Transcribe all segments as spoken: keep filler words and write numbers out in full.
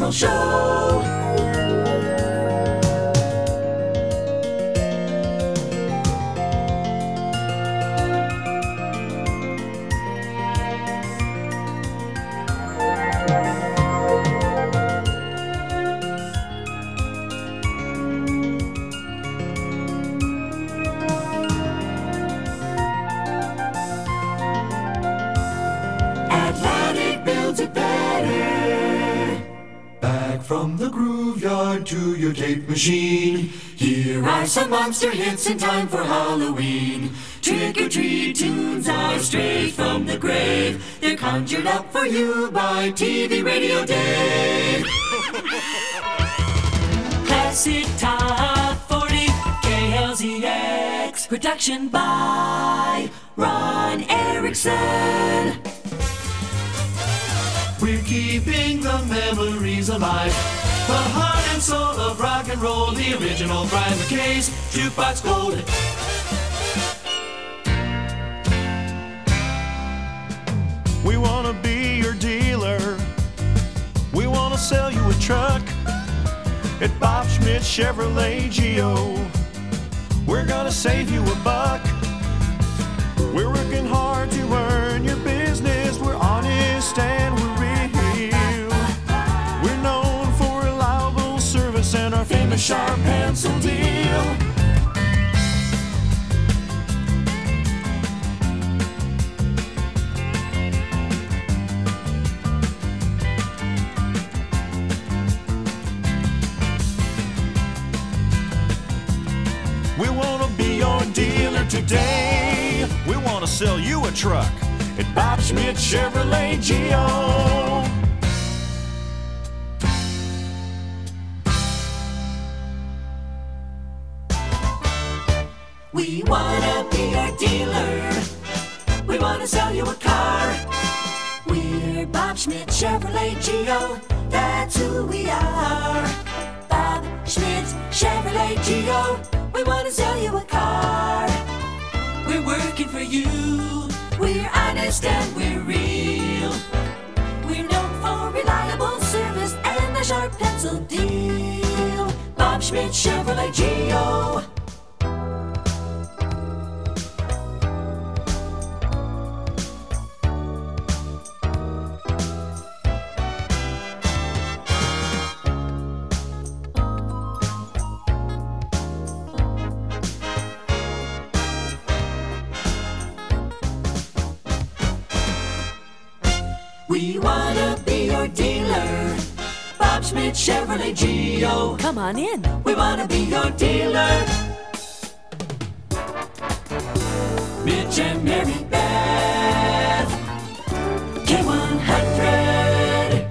and roll show. From the groove yard to your tape machine, here are some monster hits in time for Halloween. Trick or treat tunes are straight from the grave. They're conjured up for you by T V Radio Dave. Classic Top forty, K L Z X. Production by Ron Erickson. We're keeping the memories alive. The heart and soul of rock and roll. The original Brian McKay's Jukebox Gold. We want to be your dealer. We want to sell you a truck at Bob Schmidt Chevrolet Geo. We're going to save you a buck. We're working hard to earn your business. We're honest and we're real. We're known for reliable service and our famous sharp pencil deal. We want to be your dealer today. We want to sell you a truck at Bob Schmidt Chevrolet Geo. We wanna be your dealer. We wanna sell you a car. We're Bob Schmidt Chevrolet Geo. That's who we are. Bob Schmidt Chevrolet Geo. We wanna sell you a car. We're working for you. We're honest and we're real. We're known for reliable service and a sharp pencil deal. Bob Schmidt Chevrolet Geo. We wanna be your dealer, Bob Schmidt Chevrolet Geo. Come on in. We wanna be your dealer. Mitch and Mary Beth, K one hundred.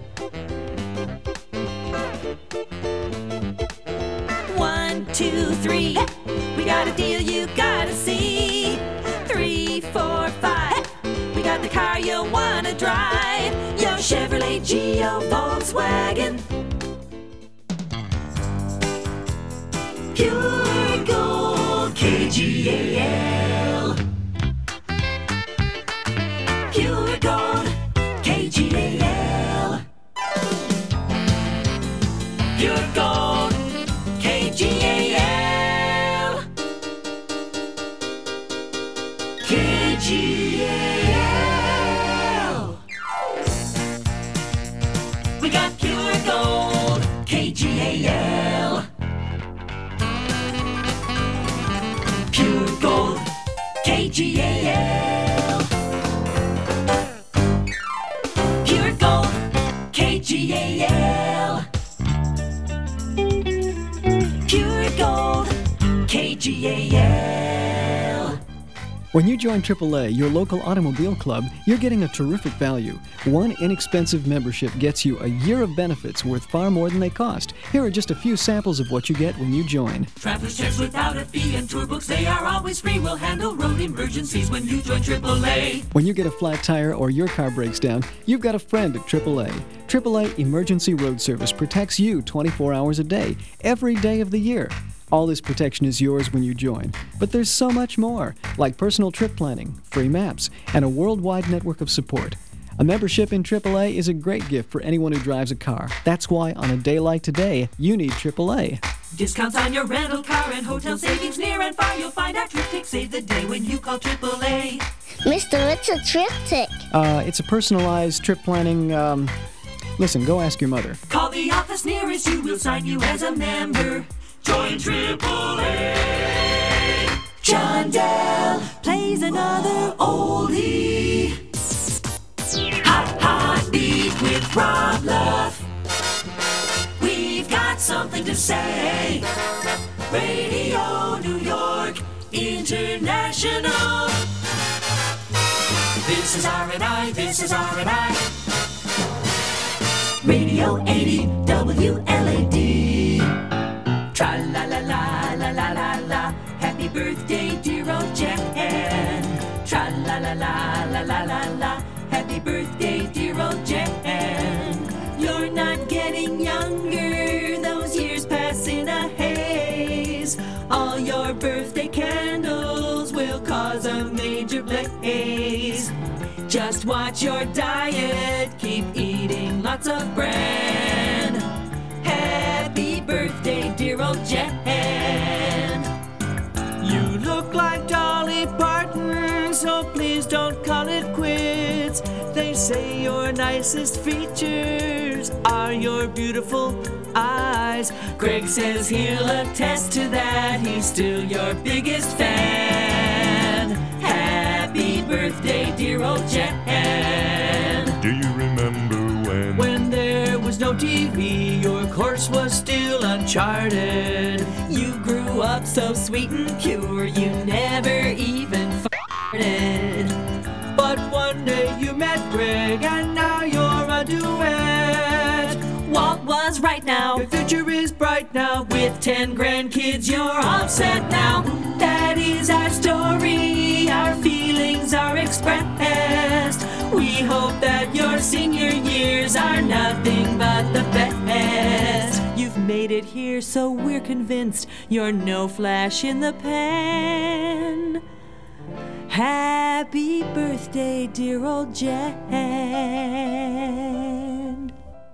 One, two, three. Hey. We got a deal you gotta see. Three, four, five. Hey. We got the car you wanna drive. Yo, Chevrolet Geo Volkswagen. Pure Gold K G A L. Pure Gold K G A L. Pure Gold K G A L. K G A L. We got Pure Gold K G A L. Pure Gold K G A L. Pure Gold K G A L. Pure Gold K G A L. When you join triple A, your local automobile club, you're getting a terrific value. One inexpensive membership gets you a year of benefits worth far more than they cost. Here are just a few samples of what you get when you join. Travelers checks without a fee and tour books, they are always free. We'll handle road emergencies when you join triple A. When you get a flat tire or your car breaks down, you've got a friend at triple A. triple A Emergency Road Service protects you twenty-four hours a day, every day of the year. All this protection is yours when you join. But there's so much more, like personal trip planning, free maps, and a worldwide network of support. A membership in triple A is a great gift for anyone who drives a car. That's why on a day like today, you need triple A. Discounts on your rental car and hotel savings near and far. You'll find our triptych save the day when you call triple A. Mister, what's a triptych? Uh, it's a personalized trip planning, um... Listen, go ask your mother. Call the office nearest you, we'll sign you as a member. Join triple A. John Dell plays another oldie. Hot, hot beat with Rob Love. We've got something to say. Radio New York International. This is R and I, this is R and I. Radio eighty W L A D. Tra la la la la la la la. Happy birthday, dear old Jan. Tra la la la la la la la. Happy birthday, dear old Jan. You're not getting younger. Those years pass in a haze. All your birthday candles will cause a major blaze. Just watch your diet, keep eating lots of bread. Happy birthday, dear old Jan. You look like Dolly Parton, so please don't call it quits. They say your nicest features are your beautiful eyes. Greg says he'll attest to that, he's still your biggest fan. Happy birthday, dear old Jan. Do you remember when? When there was no T V, your course was still uncharted. You grew up so sweet and pure, you never even farted. But one day you met Greg, and now you're a duet. Walt was right now, your future is bright now. With ten grandkids, you're all set now. That is our story, our feelings are expressed. We hope that your senior years are nothing but the best. You've made it here, so we're convinced you're no flash in the pan. Happy birthday, dear old Jan.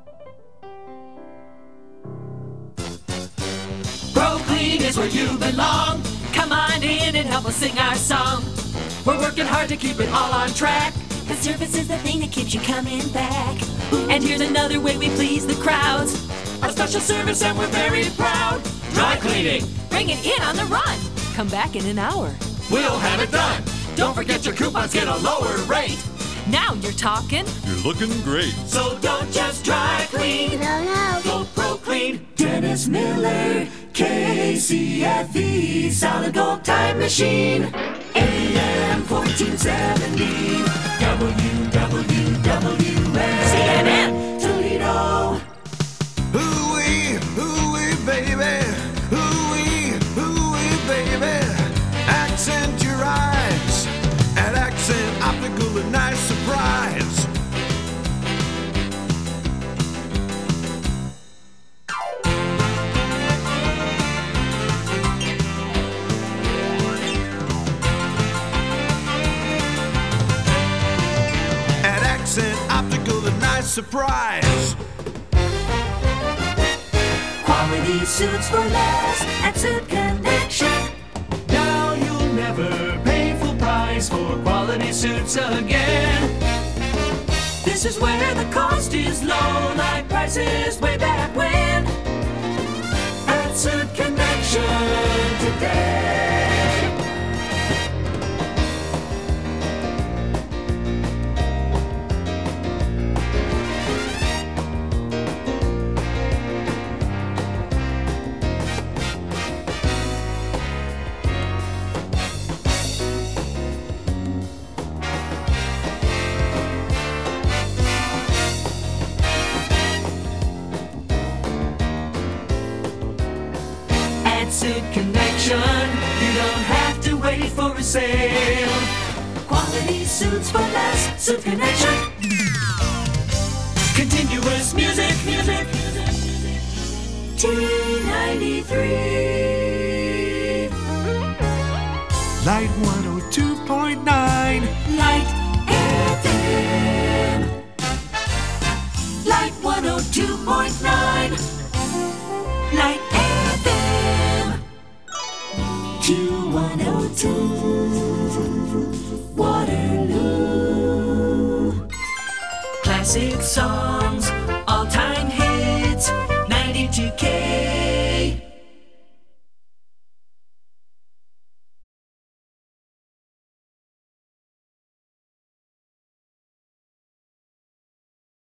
ProClean is where you belong. Come on in and help us sing our song. We're working hard to keep it all on track. The service is the thing that keeps you coming back. And here's another way we please the crowds. Our special service and we're very proud. Dry cleaning. Bring it in on the run. Come back in an hour. We'll have it done. Don't forget your coupons get a lower rate. Now you're talking. You're looking great. So don't just dry clean. No, no. Go ProClean. Dennis Miller, K C F E, Solid Gold Time Machine. A M fourteen seventy. W W W S. C N N. Toledo. Hooey, hooey, baby. Hooey, hooey, baby. Accent your eyes. At Accent Optical, a nice surprise. At Accent Optical, a nice surprise. Quality suits for less at Suit Connection. Now you'll never pay full price for quality suits again. This is where the cost is low, like prices way back when. At Suit Connection today. Suit Connection, you don't have to wait for a sale. Quality suits for less, Suit Connection. Continuous music, music, T ninety-three. Light one oh two point nine. Light F M. to Waterloo. Classic song.